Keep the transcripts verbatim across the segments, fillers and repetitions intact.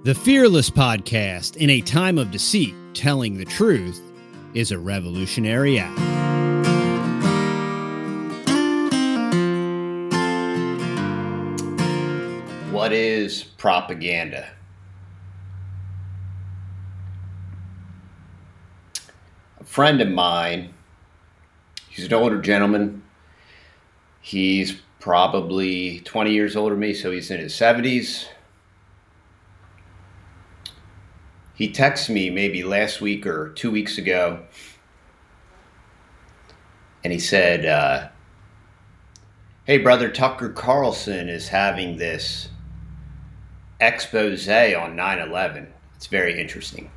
The Fearless Podcast, in a time of deceit, telling the truth, is a revolutionary act. What is propaganda? A friend of mine, he's an older gentleman. He's probably twenty years older than me, so he's in his seventies. He texted me maybe last week or two weeks ago, and he said, uh, hey, brother, Tucker Carlson is having this expose on nine eleven. It's very interesting.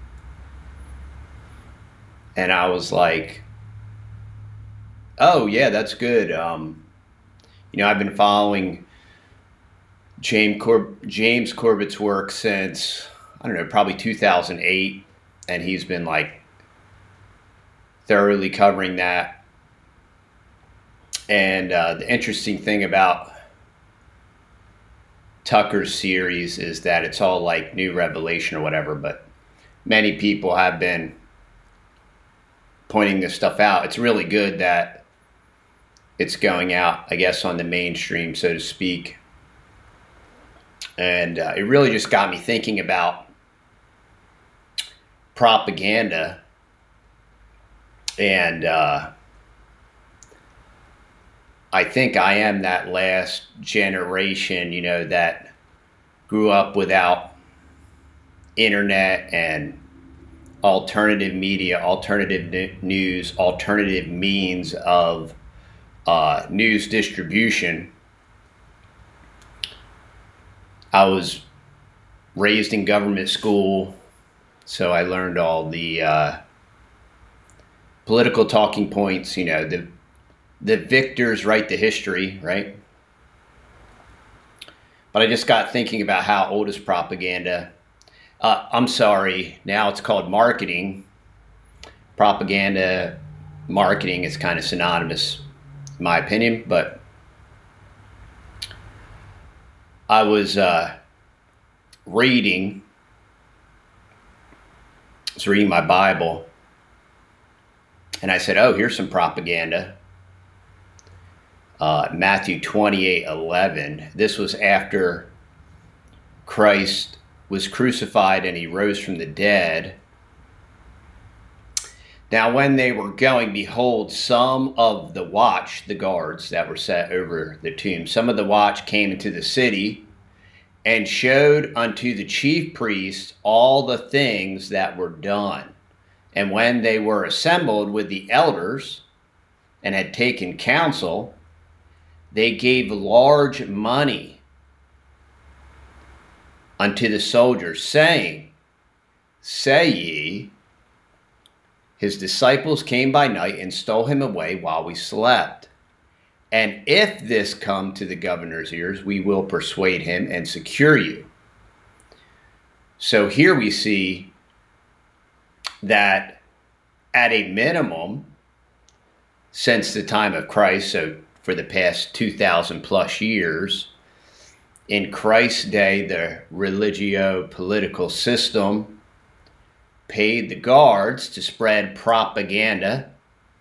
And I was like, oh, yeah, that's good. Um, you know, I've been following James, Cor- James Corbett's work since, I don't know, probably two thousand eight. And he's been like thoroughly covering that. And uh, the interesting thing about Tucker's series is that it's all like new revelation or whatever, but many people have been pointing this stuff out. It's really good that it's going out, I guess, on the mainstream, so to speak. And uh, it really just got me thinking about propaganda. And uh, I think I am that last generation, you know, that grew up without internet and alternative media, alternative news, alternative means of uh, news distribution. I was raised in government school, so I learned all the uh, political talking points, you know, the the victors write the history, right? But I just got thinking about how old is propaganda. Uh, I'm sorry, now it's called marketing. Propaganda, marketing is kind of synonymous, in my opinion, but I was uh, reading, I was reading my Bible, and I said, oh, here's some propaganda. Uh, Matthew twenty-eight eleven. This was after Christ was crucified and he rose from the dead. Now, when they were going, behold, some of the watch, the guards that were set over the tomb, some of the watch came into the city and showed unto the chief priests all the things that were done. And when they were assembled with the elders and had taken counsel, they gave large money unto the soldiers, saying, say ye, his disciples came by night and stole him away while we slept. And if this come to the governor's ears, we will persuade him and secure you. So here we see that at a minimum, since the time of Christ, so for the past two thousand plus years, in Christ's day, the religio-political system paid the guards to spread propaganda.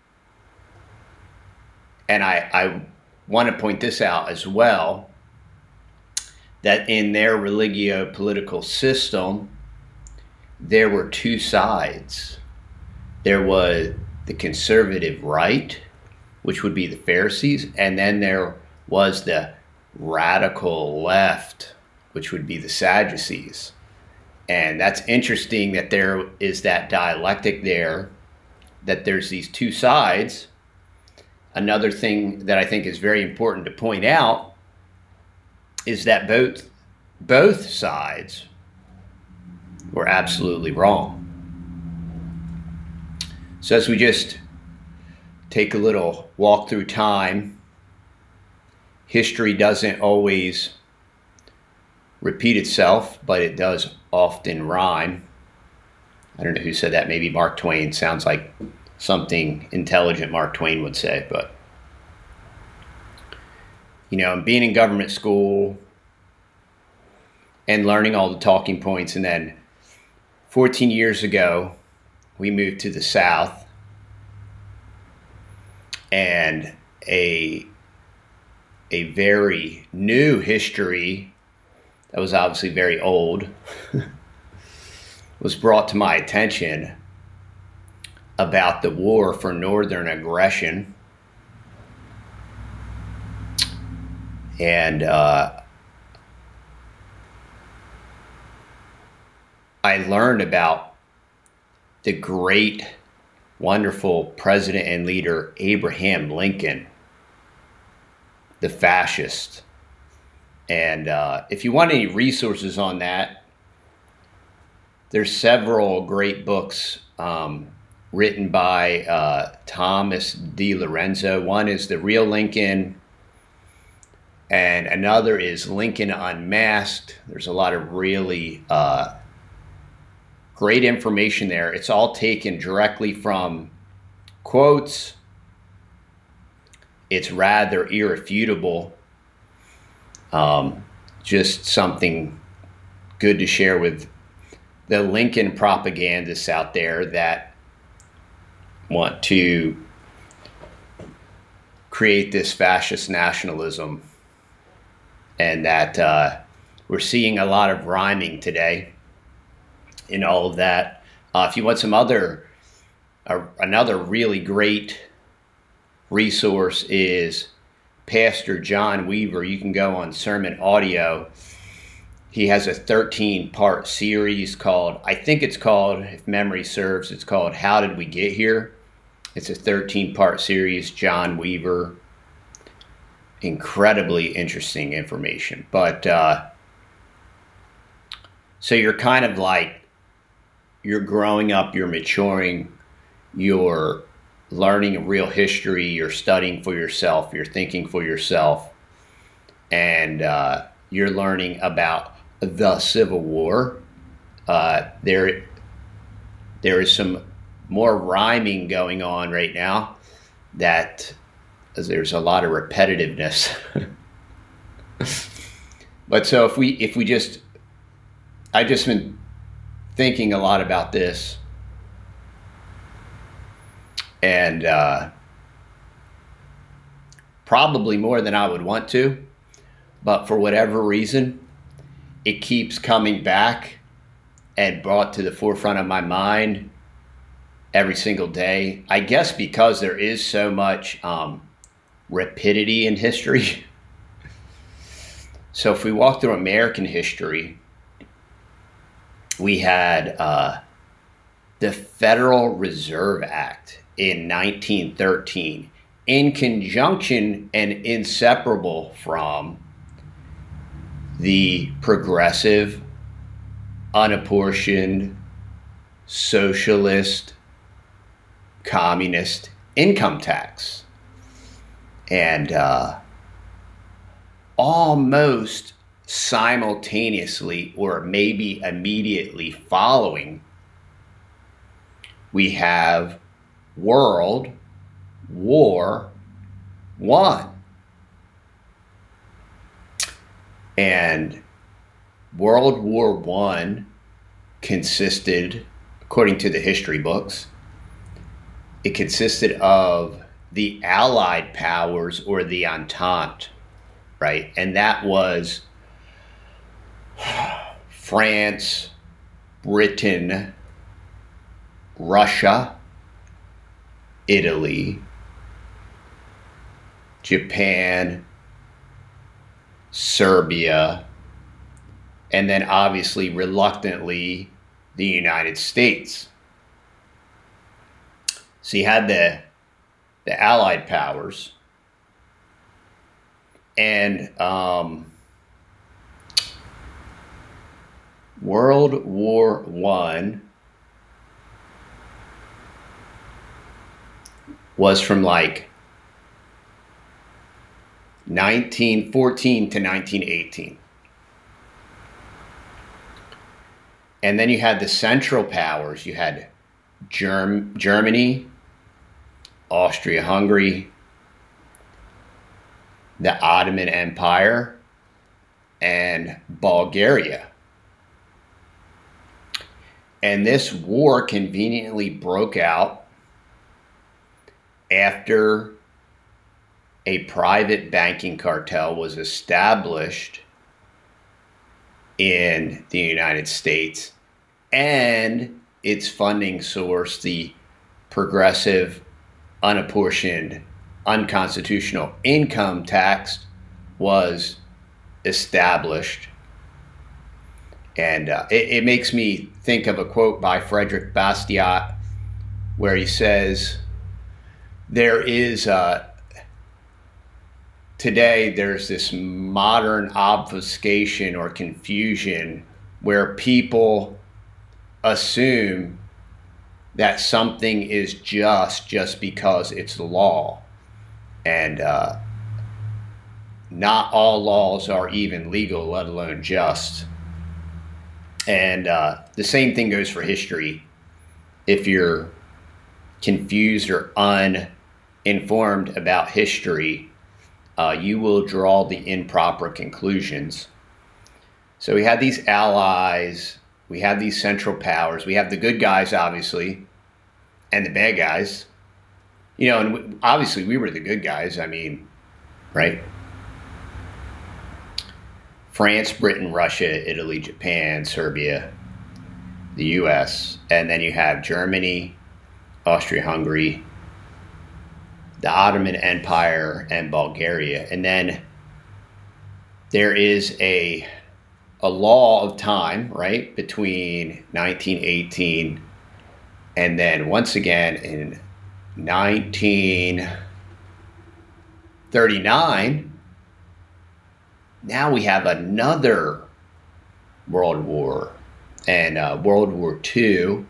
And I, I want to point this out as well, that in their religio-political system, there were two sides. There was the conservative right, which would be the Pharisees, and then there was the radical left, which would be the Sadducees. And that's interesting that there is that dialectic there, that there's these two sides. Another thing that I think is very important to point out is that both both sides were absolutely wrong. So as we just take a little walk through time, history doesn't always repeat itself, but it does often rhyme. I don't know who said that, maybe Mark Twain. Sounds like something intelligent Mark Twain would say, but you know, being in government school and learning all the talking points. And then fourteen years ago, we moved to the South, and a a very new history that was obviously very old was brought to my attention about the war for northern aggression. And uh, I learned about the great, wonderful president and leader Abraham Lincoln, the fascist. And uh, if you want any resources on that, there's several great books um, written by uh, Thomas D. Lorenzo. One is The Real Lincoln, and another is Lincoln Unmasked. There's a lot of really uh, great information there. It's all taken directly from quotes. It's rather irrefutable. Um, just something good to share with the Lincoln propagandists out there that want to create this fascist nationalism, and that uh, we're seeing a lot of rhyming today in all of that. Uh, if you want some other, uh, another really great resource is Pastor John Weaver. You can go on Sermon Audio. He has a thirteen part series called, I think it's called, if memory serves, it's called How Did We Get Here? It's a thirteen part series, John Weaver. Incredibly interesting information. But uh, so you're kind of like, you're growing up, you're maturing, you're learning real history, you're studying for yourself, you're thinking for yourself, and uh, you're learning about the Civil War. Uh, there, there is some more rhyming going on right now, that as there's a lot of repetitiveness. But so if we if we just, I've just been thinking a lot about this, and uh, probably more than I would want to, but for whatever reason, it keeps coming back and brought to the forefront of my mind every single day. I guess because there is so much um, rapidity in history. So if we walk through American history, we had uh, the Federal Reserve Act in nineteen thirteen, in conjunction and inseparable from the progressive, unapportioned, socialist, communist income tax. And uh, almost simultaneously, or maybe immediately following, we have World War One. And World War One consisted, according to the history books, it consisted of the Allied powers, or the Entente, right? And that was France, Britain, Russia, Italy, Japan, Serbia, and then obviously reluctantly the United States. So you had the the Allied powers, and um, World War One was from like nineteen fourteen to nineteen eighteen. And then you had the Central Powers. You had Germ- Germany, Austria-Hungary, the Ottoman Empire, and Bulgaria. And this war conveniently broke out after a private banking cartel was established in the United States, and its funding source, the progressive, unapportioned, unconstitutional income tax, was established. And uh, it, it makes me think of a quote by Frederick Bastiat where he says, there is, uh, today, there's this modern obfuscation or confusion where people assume that something is just just because it's the law. And uh, not all laws are even legal, let alone just. And uh, the same thing goes for history. If you're confused or uninformed about history, uh, you will draw the improper conclusions. So we had these allies, we have these central powers, we have the good guys, obviously, and the bad guys. You know, and we, obviously we were the good guys, I mean, right? France, Britain, Russia, Italy, Japan, Serbia, the U S, and then you have Germany, Austria-Hungary, the Ottoman Empire, and Bulgaria. And then there is a a law of time, right, between nineteen eighteen and then once again in nineteen thirty-nine, now we have another world war. And uh, World War Two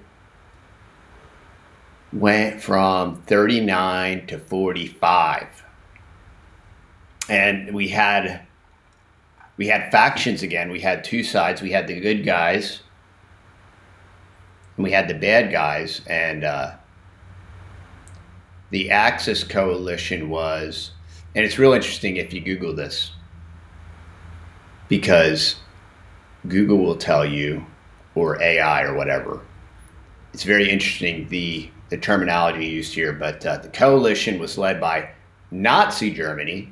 went from thirty-nine to forty-five. And we had we had factions again. We had two sides. We had the good guys and we had the bad guys. And uh, the Axis coalition was, and it's real interesting if you Google this, because Google will tell you, or A I or whatever. It's very interesting, the, the terminology used here, but uh, the coalition was led by Nazi Germany,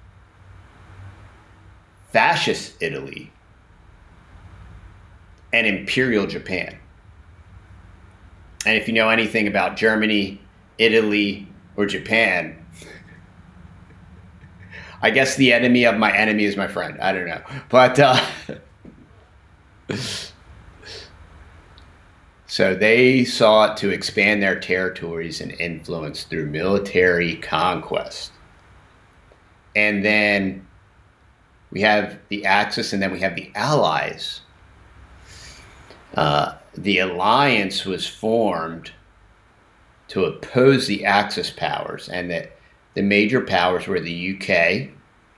Fascist Italy, and Imperial Japan. And if you know anything about Germany, Italy, or Japan, I guess the enemy of my enemy is my friend. I don't know. But uh, so they sought to expand their territories and influence through military conquest. And then we have the Axis, and then we have the Allies. Uh, the alliance was formed to oppose the Axis powers, and that the major powers were the U K,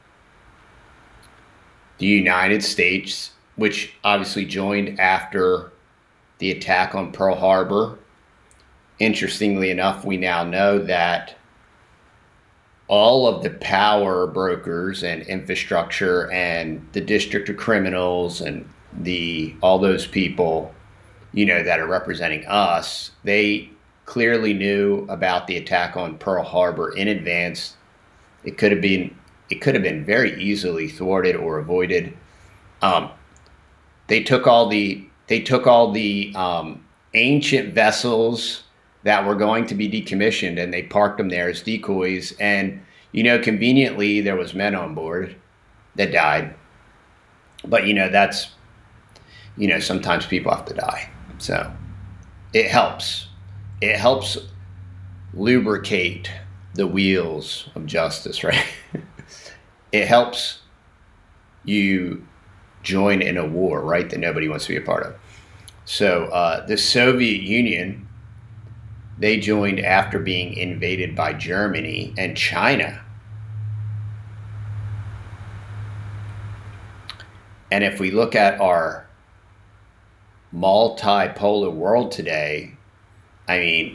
the United States, which obviously joined after the attack on Pearl Harbor. Interestingly enough, we now know that all of the power brokers and infrastructure and the District of Criminals and the all those people, you know, that are representing us, they clearly knew about the attack on Pearl Harbor in advance. It could have been it could have been very easily thwarted or avoided. Um, they took all the they took all the um, ancient vessels that were going to be decommissioned, and they parked them there as decoys. And you know, conveniently, there was men on board that died. But you know, that's you know, sometimes people have to die, so it helps. It helps lubricate the wheels of justice, right? It helps you join in a war, right, that nobody wants to be a part of. So uh, the Soviet Union, they joined after being invaded by Germany and China. And if we look at our multipolar world today, I mean,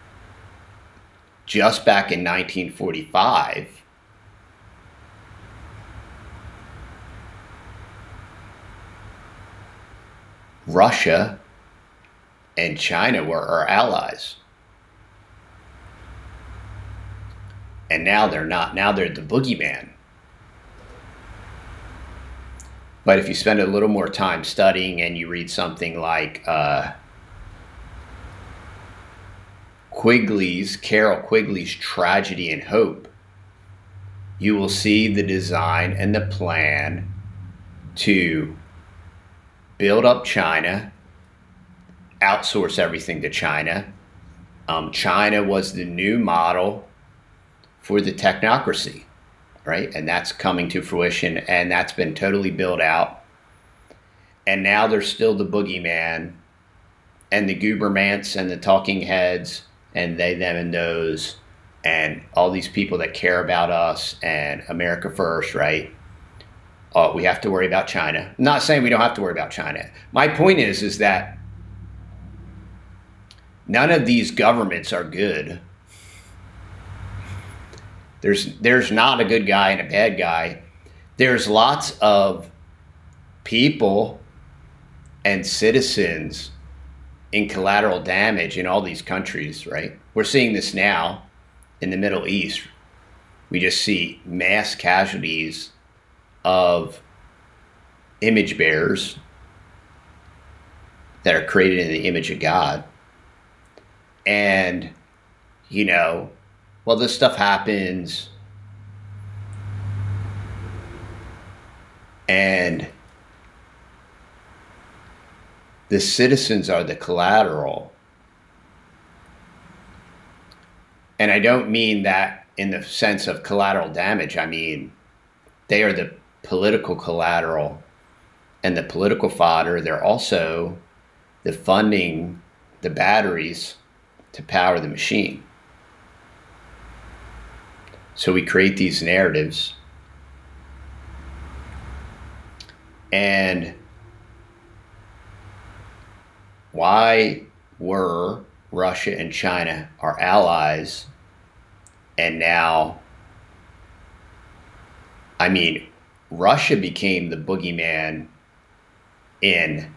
just back in nineteen forty-five, Russia and China were our allies. And now they're not. Now they're the boogeyman. But if you spend a little more time studying and you read something like uh, Quigley's, Carroll Quigley's Tragedy and Hope, you will see the design and the plan to build up China, outsource everything to China. Um, China was the new model for the technocracy, right? And that's coming to fruition, and that's been totally built out. And now there's still the boogeyman and the Gubermans and the talking heads and they, them, and those, and all these people that care about us and America first, right? Uh, we have to worry about China. I'm not saying we don't have to worry about China. My point is, is that none of these governments are good. There's there's not a good guy and a bad guy. There's lots of people and citizens in collateral damage in all these countries, right? We're seeing this now in the Middle East. We just see mass casualties of image bearers that are created in the image of God. And, you know, well, this stuff happens, and the citizens are the collateral. And I don't mean that in the sense of collateral damage. I mean, they are the political collateral and the political fodder. They're also the funding, the batteries to power the machine. So we create these narratives, and why were Russia and China our allies? And now, I mean, Russia became the boogeyman in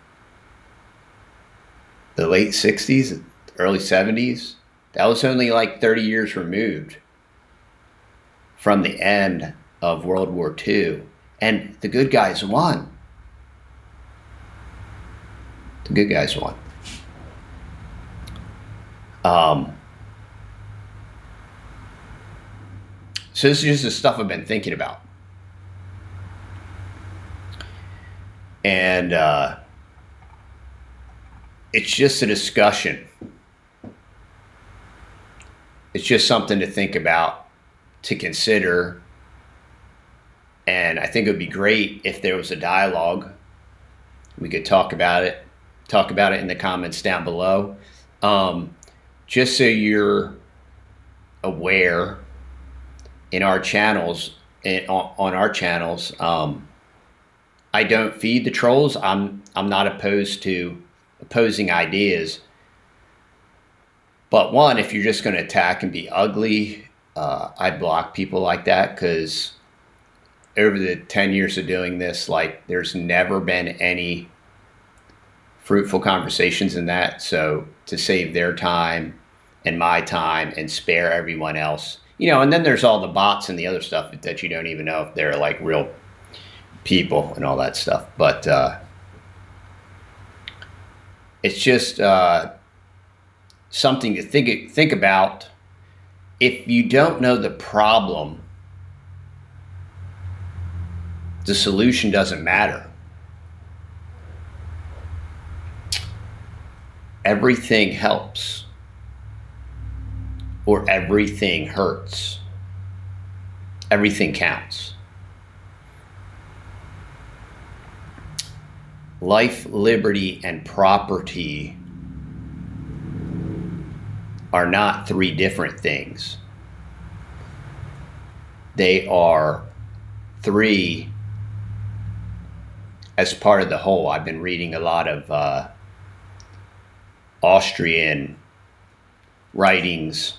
the late sixties, early seventies. That was only like thirty years removed from the end of World War Two. And the good guys won. The good guys won. Um, so this is just the stuff I've been thinking about. And uh, it's just a discussion. It's just something to think about, to consider. And I think it would be great if there was a dialogue. We could talk about it, talk about it in the comments down below. Um, just so you're aware, in our channels, in, on, on our channels, um, I don't feed the trolls. I'm I'm not opposed to opposing ideas. But one, if you're just going to attack and be ugly, uh, I block people like that, because over the ten years of doing this, like, there's never been any fruitful conversations in that. So to save their time and my time and spare everyone else, you know, and then there's all the bots and the other stuff that you don't even know if they're like real people and all that stuff. But uh, it's just uh, something to think think about. If you don't know the problem, the solution doesn't matter. Everything helps, or everything hurts. Everything counts. Life, liberty, and property are not three different things. They are three as part of the whole. I've been reading a lot of uh, Austrian writings,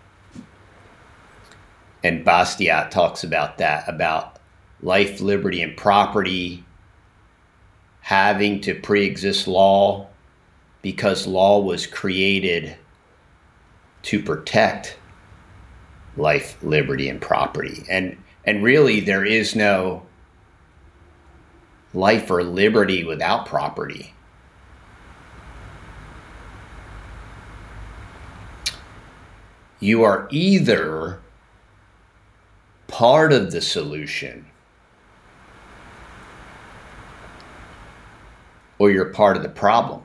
and Bastiat talks about that, about life, liberty, and property having to pre-exist law, because law was created to protect life, liberty, and property. And and really there is no life or liberty without property. You are either part of the solution or you're part of the problem.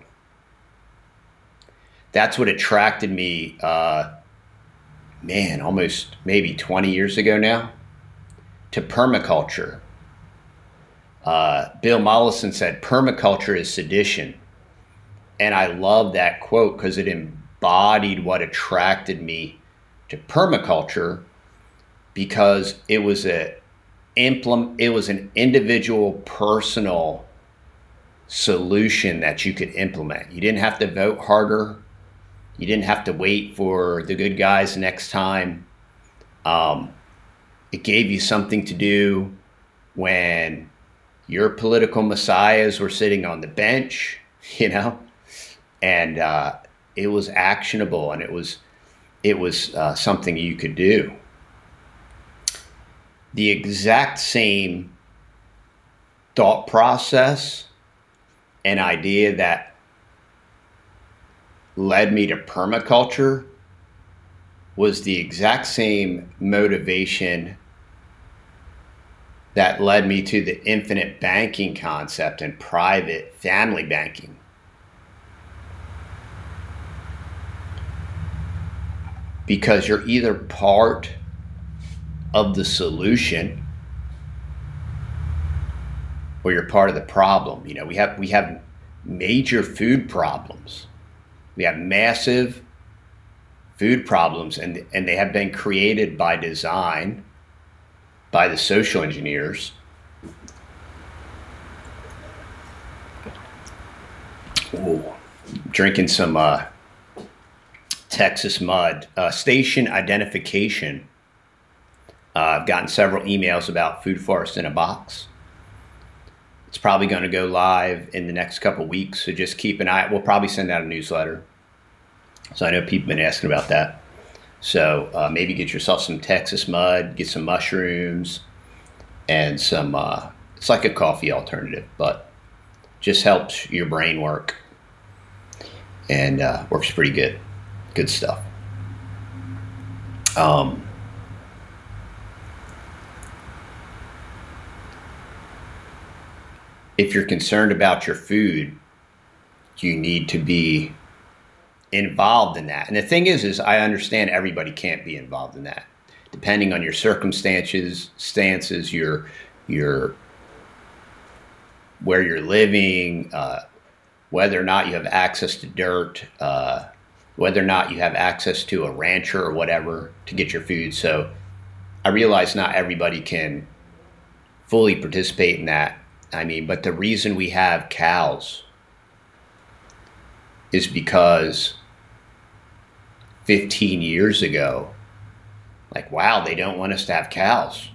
That's what attracted me, uh, man, almost maybe twenty years ago now, to permaculture. Uh, Bill Mollison said, permaculture is sedition. And I love that quote because it embodied what attracted me to permaculture, because it was a implement, it was an individual, personal solution that you could implement. You didn't have to vote harder. You didn't have to wait for the good guys next time. Um, it gave you something to do when your political messiahs were sitting on the bench, you know, and uh, it was actionable, and it was it was uh, something you could do. The exact same thought process and idea that led me to permaculture was the exact same motivation that led me to the infinite banking concept and private family banking. Because you're either part of the solution or you're part of the problem. You know, we have we have major food problems. We have massive food problems, and and they have been created by design by the social engineers. Ooh, drinking some uh, Texas mud. Uh, station identification. Uh, I've gotten several emails about Food Forest in a Box. It's probably going to go live in the next couple weeks, so just keep an eye. We'll probably send out a newsletter. So I know people have been asking about that. So uh, maybe get yourself some Texas mud, get some mushrooms, and some, uh, it's like a coffee alternative, but just helps your brain work, and uh, works pretty good. Good stuff. Um, if you're concerned about your food, you need to be involved in that. And the thing is, is I understand everybody can't be involved in that. Depending on your circumstances, stances, your, your, where you're living, uh, whether or not you have access to dirt, uh, whether or not you have access to a rancher or whatever to get your food. So I realize not everybody can fully participate in that. I mean, but the reason we have cows is because fifteen years ago, like, wow, they don't want us to have cows.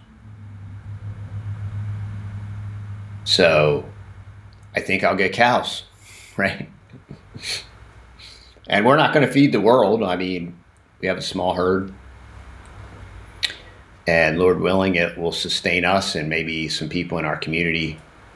So I think I'll get cows, right? And we're not going to feed the world. I mean, we have a small herd. And Lord willing, it will sustain us and maybe some people in our community.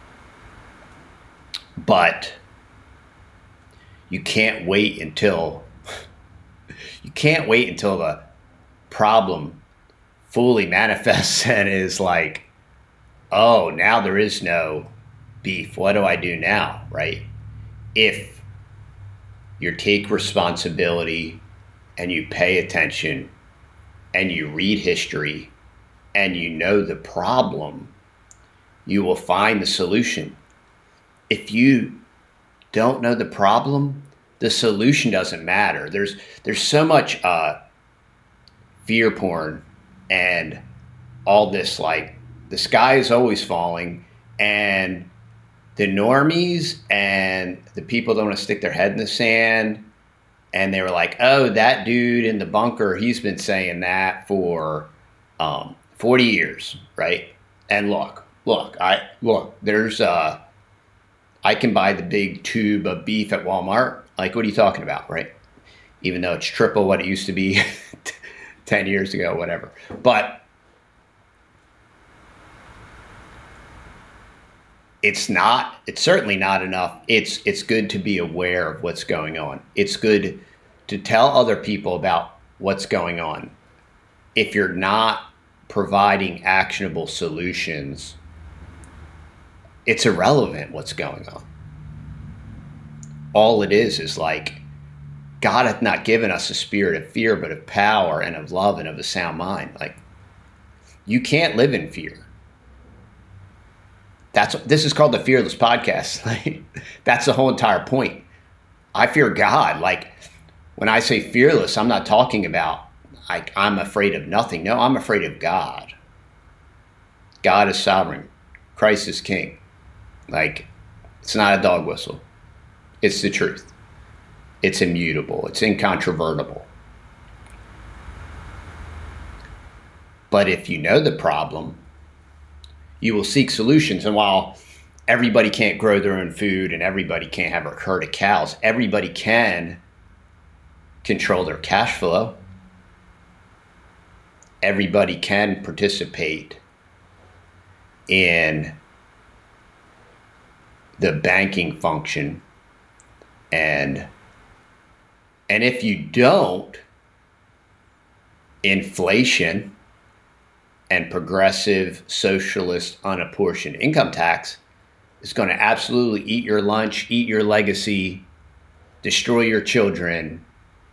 But you can't wait until you can't wait until the problem fully manifests and is like, oh, now there is no beef. What do I do now, right? If you take responsibility and you pay attention and you read history and you know the problem, you will find the solution. If you don't know the problem, the solution doesn't matter. There's there's so much uh, fear porn and all this, like, the sky is always falling, and the normies and the people that want to stick their head in the sand, and they were like, oh, that dude in the bunker, he's been saying that for um, forty years, right? And look, look, I look, there's uh I can buy the big tube of beef at Walmart, Like, what are you talking about, right? Even though it's triple what it used to be ten years ago, whatever. But it's not, it's certainly not enough. It's, it's good to be aware of what's going on. It's good to tell other people about what's going on. If you're not providing actionable solutions, it's irrelevant what's going on. All it is is like, God hath not given us a spirit of fear, but of power and of love and of a sound mind. Like, you can't live in fear. That's this is called the Fearless Podcast. Like, that's the whole entire point. I fear God. Like, when I say fearless, I'm not talking about like I'm afraid of nothing. No, I'm afraid of God. God is sovereign. Christ is king. Like, it's not a dog whistle. It's the truth. It's immutable. It's incontrovertible. But if you know the problem, you will seek solutions. And while everybody can't grow their own food and everybody can't have a herd of cows, everybody can control their cash flow. Everybody can participate in the banking function. And and if you don't, inflation and progressive socialist unapportioned income tax is going to absolutely eat your lunch, eat your legacy, destroy your children.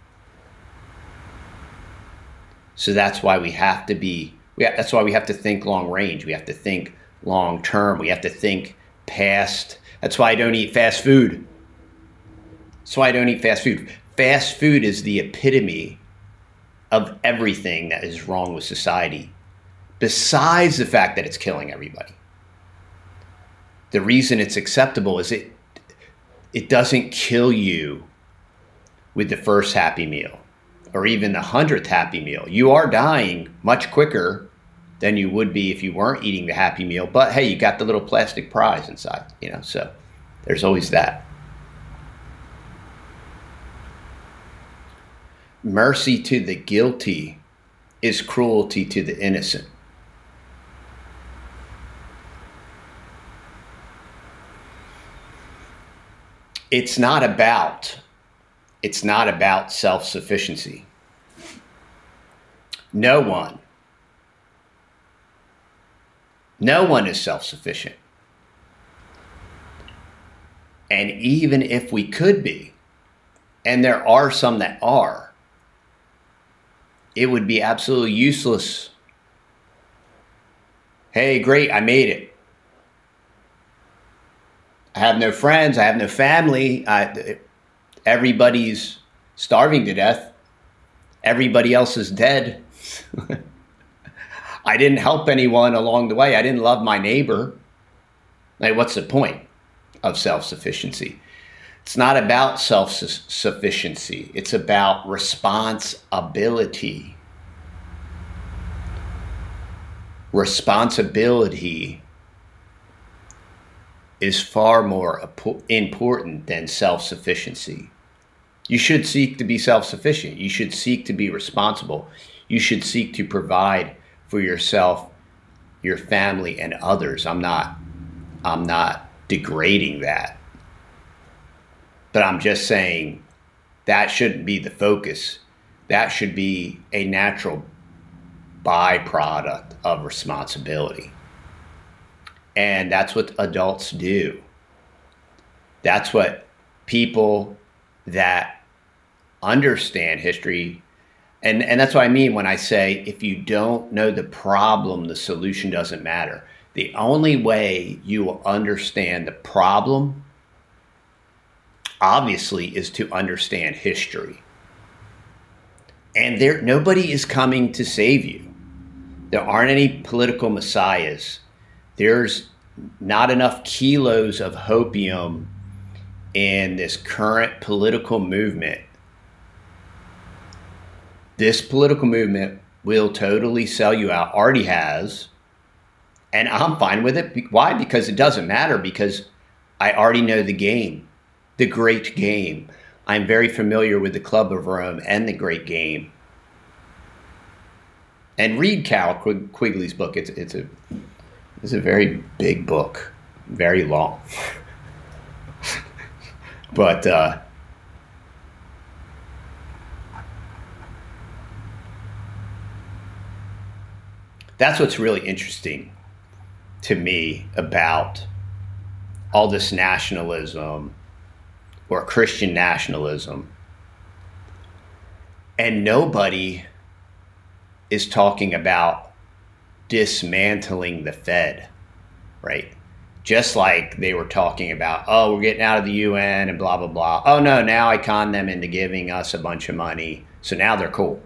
So that's why we have to be, we have, that's why we have to think long range. We have to think long term. We have to think past. That's why I don't eat fast food. That's why I don't eat fast food. Fast food is the epitome of everything that is wrong with society, besides the fact that it's killing everybody. The reason it's acceptable is it it doesn't kill you with the first Happy Meal or even the hundredth Happy Meal. You are dying much quicker than you would be if you weren't eating the Happy Meal. But hey, you got the little plastic prize inside, you know, so there's always that. Mercy to the guilty is cruelty to the innocent. It's not about, it's not about self-sufficiency. No one, no one is self-sufficient. And even if we could be, and there are some that are, it would be absolutely useless. Hey, great, I made it. I have no friends. I have no family. I, everybody's starving to death. Everybody else is dead. I didn't help anyone along the way. I didn't love my neighbor. Like, what's the point of self-sufficiency? It's not about self-sufficiency. It's about responsibility. Responsibility is far more important than self-sufficiency. You should seek to be self-sufficient. You should seek to be responsible. You should seek to provide for yourself, your family, and others. I'm not, I'm not degrading that. But I'm just saying that shouldn't be the focus. That should be a natural byproduct of responsibility. And that's what adults do. That's what people that understand history, and, and that's what I mean when I say, if you don't know the problem, the solution doesn't matter. The only way you will understand the problem, obviously, is to understand history. And there, nobody is coming to save you. There aren't any political messiahs. There's not enough kilos of hopium in this current political movement. This political movement will totally sell you out, already has, and I'm fine with it. Why? Because it doesn't matter, because I already know the game, the great game. I'm very familiar with the Club of Rome and the Great Game. And read Carroll Quig- Quigley's book. It's it's a it's a very big book, very long. But uh, that's what's really interesting to me about all this nationalism or Christian nationalism. And nobody is talking about dismantling the Fed, right? Just like they were talking about, oh, we're getting out of the U N and blah, blah, blah. Oh, no, now I con them into giving us a bunch of money. So now they're cool.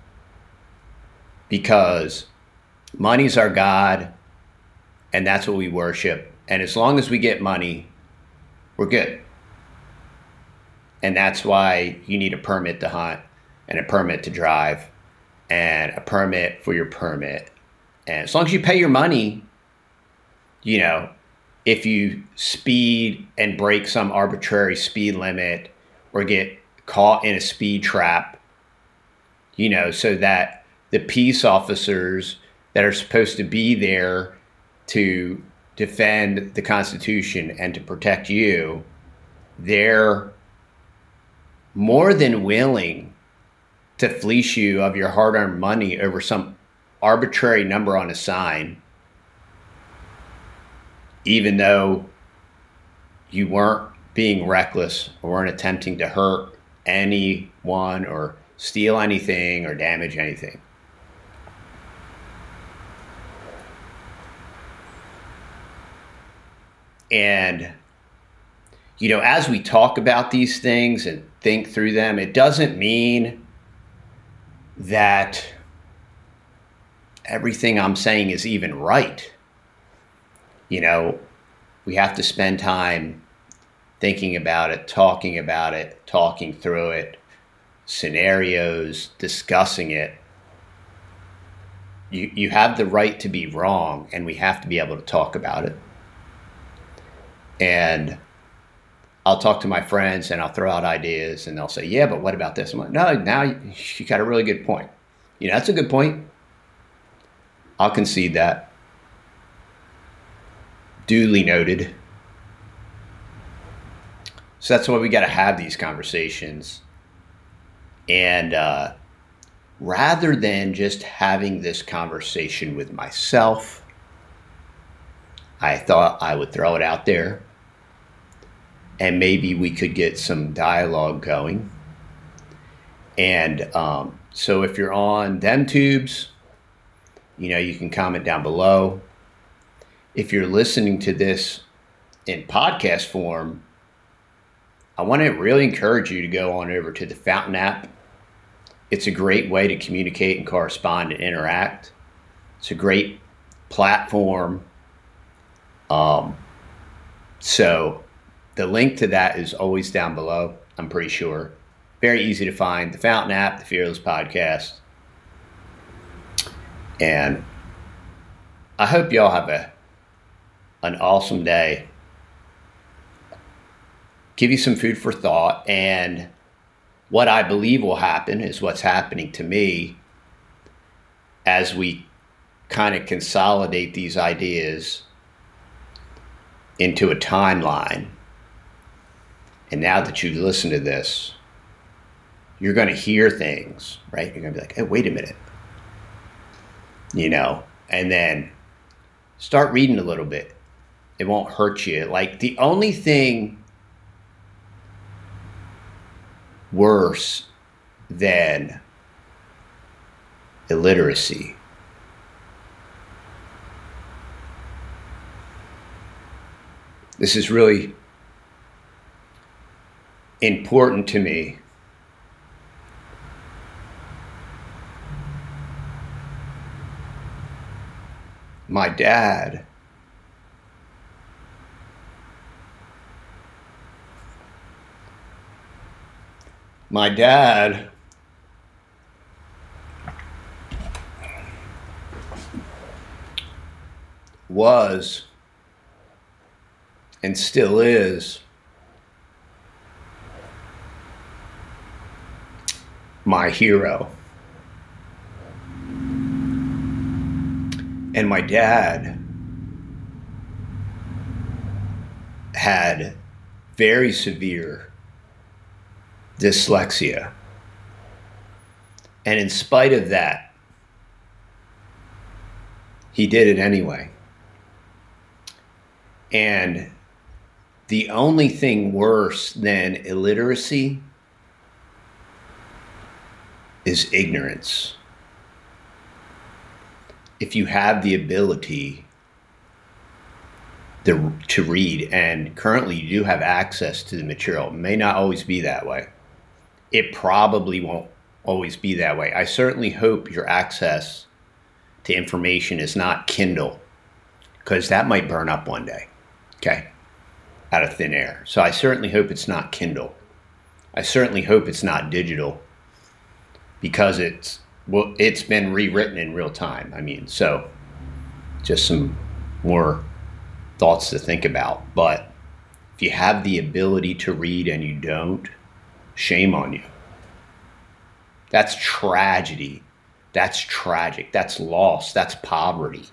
Because money's our God, and that's what we worship. And as long as we get money, we're good. And that's why you need a permit to hunt and a permit to drive and a permit for your permit. And as long as you pay your money, you know, if you speed and break some arbitrary speed limit or get caught in a speed trap, you know, so that the peace officers that are supposed to be there to defend the Constitution and to protect you, they're more than willing to fleece you of your hard-earned money over some arbitrary number on a sign, even though you weren't being reckless or weren't attempting to hurt anyone or steal anything or damage anything. And, you know, as we talk about these things and think through them, it doesn't mean that everything I'm saying is even right. You know, we have to spend time thinking about it, talking about it, talking through it, scenarios, discussing it. You, you have the right to be wrong, and we have to be able to talk about it. And I'll talk to my friends and I'll throw out ideas and they'll say, yeah, but what about this? I'm like, no, now you, you got a really good point. You know, that's a good point. I'll concede that. Duly noted. So that's why we got to have these conversations. And uh, rather than just having this conversation with myself, I thought I would throw it out there. And maybe we could get some dialogue going. And um, so if you're on them tubes, you know, you can comment down below. If you're listening to this in podcast form, I want to really encourage you to go on over to the Fountain app. It's a great way to communicate and correspond and interact. It's a great platform. Um, so the link to that is always down below, I'm pretty sure. Very easy to find. The Fountain app, the Fearless Podcast. And I hope y'all have a an awesome day. Give you some food for thought. And what I believe will happen is what's happening to me as we kind of consolidate these ideas into a timeline. And now that you listen to this, you're going to hear things, right? You're going to be like, hey, wait a minute. You know, and then start reading a little bit. It won't hurt you. Like, the only thing worse than illiteracy this is really important to me. My dad my dad was and still is my hero. And my dad had very severe dyslexia. And in spite of that, he did it anyway. And the only thing worse than illiteracy is ignorance. If you have the ability to, to read, and currently you do have access to the material, it may not always be that way. It probably won't always be that way. I certainly hope your access to information is not Kindle, because that might burn up one day, okay, out of thin air. So I certainly hope it's not Kindle. I certainly hope it's not digital, because it's well, it's been rewritten in real time. I mean, so just some more thoughts to think about. But if you have the ability to read and you don't, shame on you. That's tragedy. That's tragic. That's loss. That's poverty.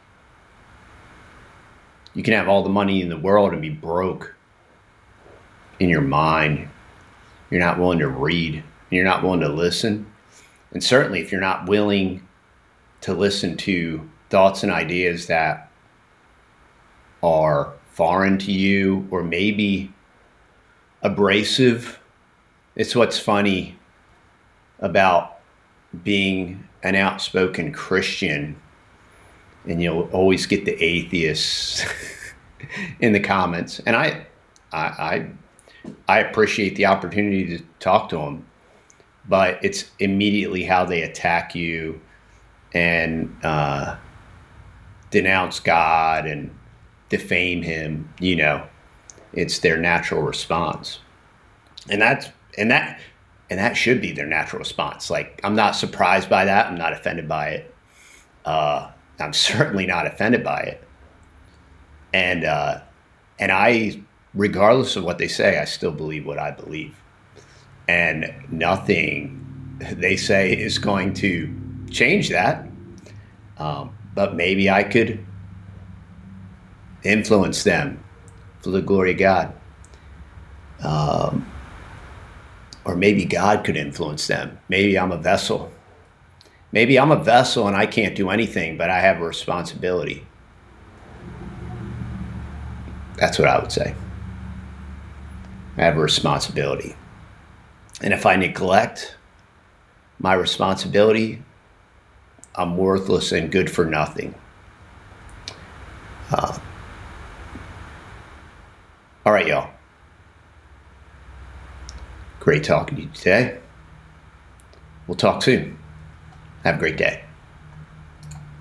You can have all the money in the world and be broke in your mind. You're not willing to read. You're not willing to listen. And certainly if you're not willing to listen to thoughts and ideas that are foreign to you or maybe abrasive. It's what's funny about being an outspoken Christian, and you'll always get the atheists in the comments. And I, I, I, I appreciate the opportunity to talk to them, but it's immediately how they attack you and uh, denounce God and defame him. You know, it's their natural response, and that's and that and that should be their natural response. Like, I'm not surprised by that. I'm not offended by it. Uh, I'm certainly not offended by it. And uh, and I, regardless of what they say, I still believe what I believe. And nothing they say is going to change that. Um, but maybe I could influence them for the glory of God. Um, or maybe God could influence them. Maybe I'm a vessel. Maybe I'm a vessel and I can't do anything, but I have a responsibility. That's what I would say. I have a responsibility. And if I neglect my responsibility, I'm worthless and good for nothing. Uh, all right, y'all. Great talking to you today. We'll talk soon. Have a great day.